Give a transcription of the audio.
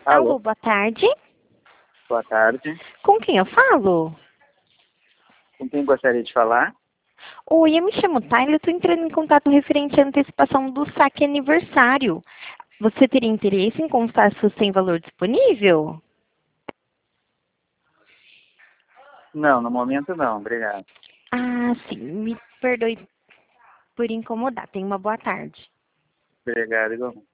Alô, Alô, boa tarde. boa tarde. Com quem eu falo? Com quem gostaria de falar? Oi, eu me chamo Tayla, eu estou entrando em contato referente à antecipação do saque aniversário. Você teria interesse em constar se você tem valor disponível? Não, no momento não, obrigado. Ah, sim, me perdoe por incomodar. Tenha uma boa tarde. Obrigado, igualmente.